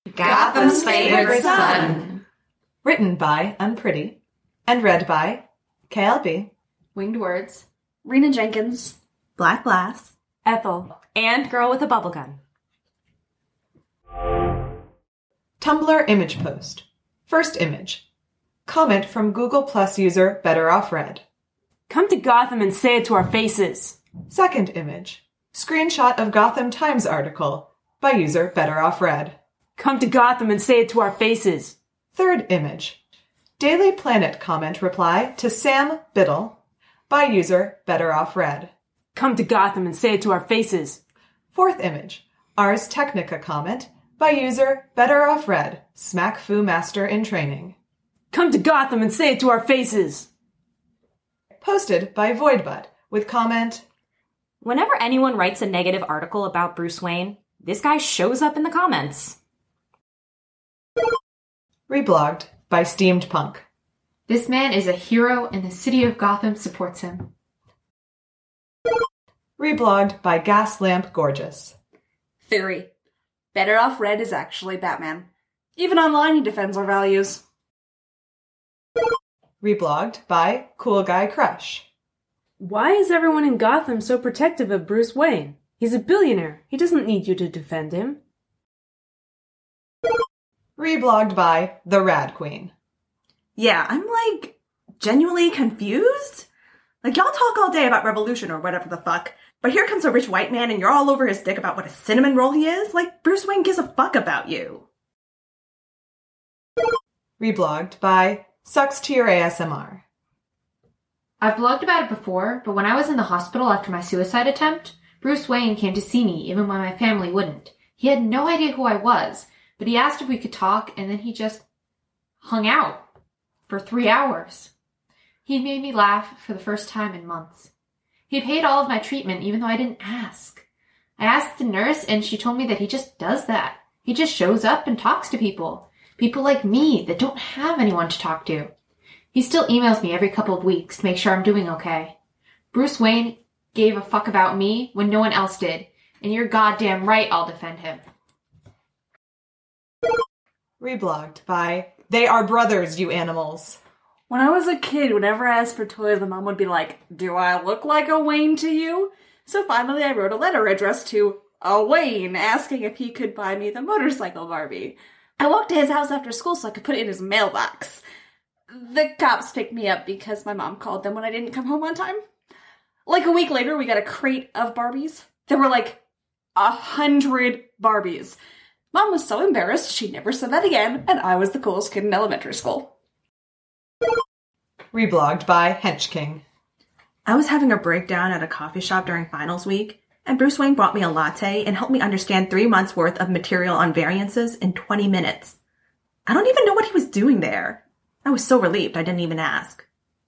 Gotham's Favorite Son. Written by Unpretty and read by KLB, Winged Words, Rena Jenkins, Black Glass, Ethel, and Girl with a Bubble Gun. Tumblr image post. First image. Comment from Google Plus user Better Off Red. Come to Gotham and say it to our faces. Second image. Screenshot of Gotham Times article by user Better Off Red. Come to Gotham and say it to our faces. Third image. Daily Planet comment reply to Sam Biddle by user Better Off Red. Come to Gotham and say it to our faces. Fourth image. Ars Technica comment by user Better Off Red, Smack Fu Master in Training. Come to Gotham and say it to our faces. Posted by Voidbutt with comment, whenever anyone writes a negative article about Bruce Wayne, this guy shows up in the comments. Reblogged by Steamed Punk. This man is a hero and the city of Gotham supports him. Reblogged by Gaslamp Gorgeous. Theory. Better Off Red is actually Batman. Even online, he defends our values. Reblogged by Cool Guy Crush. Why is everyone in Gotham so protective of Bruce Wayne? He's a billionaire. He doesn't need you to defend him. Reblogged by The Rad Queen. Yeah, I'm genuinely confused. Y'all talk all day about revolution or whatever the fuck, but here comes a rich white man and you're all over his dick about what a cinnamon roll he is? Bruce Wayne gives a fuck about you. Reblogged by Sucks to Your ASMR. I've blogged about it before, but when I was in the hospital after my suicide attempt, Bruce Wayne came to see me even when my family wouldn't. He had no idea who I was, but he asked if we could talk, and then he just hung out for 3 hours. He made me laugh for the first time in months. He paid all of my treatment even though I didn't ask. I asked the nurse, and she told me that he just does that. He just shows up and talks to people. People like me that don't have anyone to talk to. He still emails me every couple of weeks to make sure I'm doing okay. Bruce Wayne gave a fuck about me when no one else did, and you're goddamn right I'll defend him. Reblogged by They Are Brothers, You Animals. When I was a kid, whenever I asked for toys, the mom would be like, "Do I look like a Wayne to you?" So finally I wrote a letter addressed to a Wayne, asking if he could buy me the motorcycle Barbie. I walked to his house after school so I could put it in his mailbox. The cops picked me up because my mom called them when I didn't come home on time. A week later, we got a crate of Barbies. There were 100 Barbies. Mom was so embarrassed she never said that again, and I was the coolest kid in elementary school. Reblogged by Hench King. I was having a breakdown at a coffee shop during finals week, and Bruce Wayne brought me a latte and helped me understand 3 months worth of material on variances in 20 minutes. I don't even know what he was doing there. I was so relieved I didn't even ask.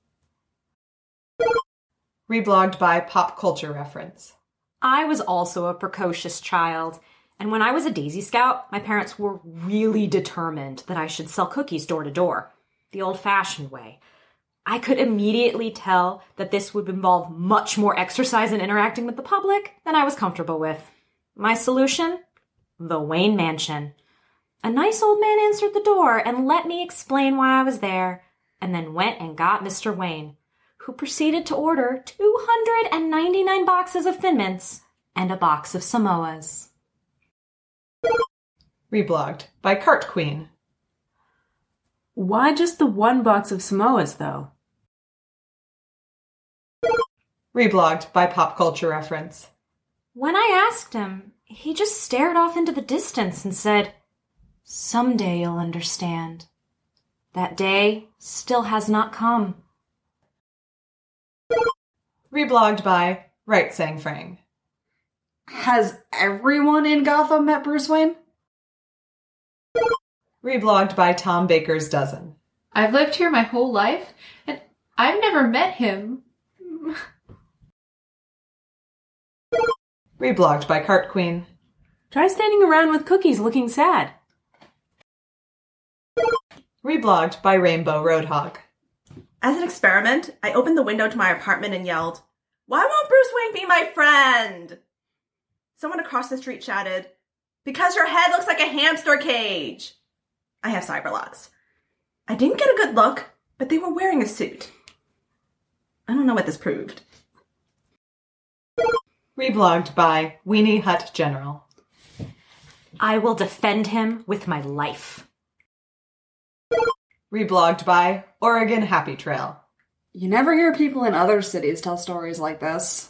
Reblogged by Pop Culture Reference. I was also a precocious child, and when I was a Daisy Scout, my parents were really determined that I should sell cookies door to door, the old-fashioned way. I could immediately tell that this would involve much more exercise and interacting with the public than I was comfortable with. My solution? The Wayne Mansion. A nice old man answered the door and let me explain why I was there, and then went and got Mr. Wayne, who proceeded to order 299 boxes of Thin Mints and a box of Samoas. Reblogged by Cart Queen. Why just the 1 box of Samoas, though? Reblogged by Pop Culture Reference. When I asked him, he just stared off into the distance and said, "Someday you'll understand." That day still has not come. Reblogged by Right Sang Frang. Has everyone in Gotham met Bruce Wayne? Reblogged by Tom Baker's Dozen. I've lived here my whole life, and I've never met him. Reblogged by Cart Queen. Try standing around with cookies looking sad. Reblogged by Rainbow Roadhog. As an experiment, I opened the window to my apartment and yelled, "Why won't Bruce Wayne be my friend?" Someone across the street shouted, Because your head looks like a hamster cage. I have cyberlocks. I didn't get a good look, but they were wearing a suit. I don't know what this proved. Reblogged by Weenie Hut General. I will defend him with my life. Reblogged by Oregon Happy Trail. You never hear people in other cities tell stories like this.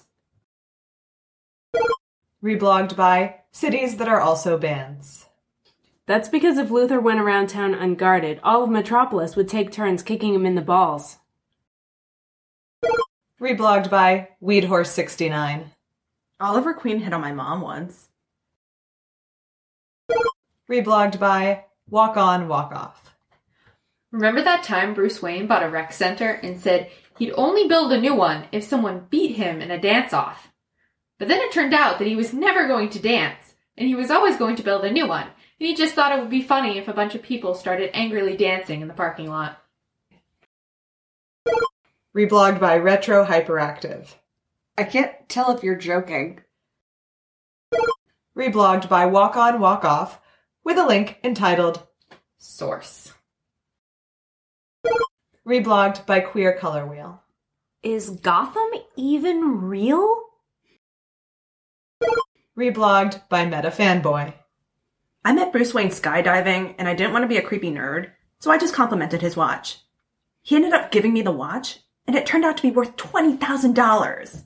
Reblogged by Cities That Are Also Bands. That's because if Luther went around town unguarded, all of Metropolis would take turns kicking him in the balls. Reblogged by Weed Horse 69. Oliver Queen hit on my mom once. Reblogged by Walk On, Walk Off. Remember that time Bruce Wayne bought a rec center and said he'd only build a new one if someone beat him in a dance-off? But then it turned out that he was never going to dance, and he was always going to build a new one, and he just thought it would be funny if a bunch of people started angrily dancing in the parking lot. Reblogged by Retro Hyperactive. I can't tell if you're joking. Reblogged by Walk On, Walk Off, with a link entitled Source. Reblogged by Queer Color Wheel. Is Gotham even real? Reblogged by Meta Fanboy. I met Bruce Wayne skydiving, and I didn't want to be a creepy nerd, so I just complimented his watch. He ended up giving me the watch, and it turned out to be worth $20,000.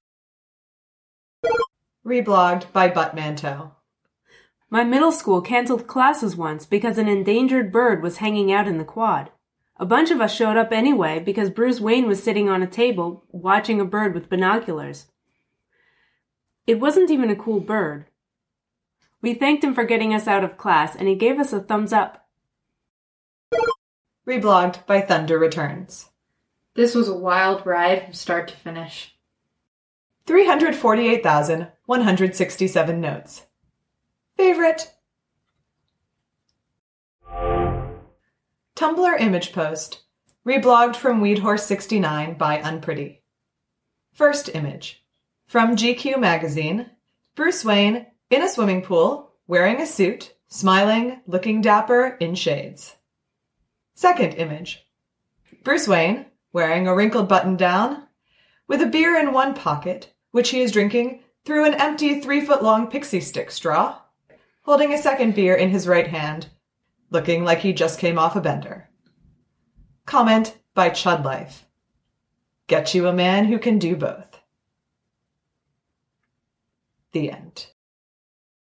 Reblogged by Buttmanto. My middle school canceled classes once because an endangered bird was hanging out in the quad. A bunch of us showed up anyway because Bruce Wayne was sitting on a table watching a bird with binoculars. It wasn't even a cool bird. We thanked him for getting us out of class, and he gave us a thumbs up. Reblogged by Thunder Returns. This was a wild ride from start to finish. 348,167 notes. Favorite. Tumblr image post. Reblogged from Weed Horse 69 by Unpretty. First image. From GQ magazine. Bruce Wayne in a swimming pool, wearing a suit, smiling, looking dapper in shades. Second image. Bruce Wayne, wearing a wrinkled button-down, with a beer in one pocket, which he is drinking through an empty 3-foot-long pixie stick straw, holding a second beer in his right hand, looking like he just came off a bender. Comment by Chudlife. Get you a man who can do both. The end.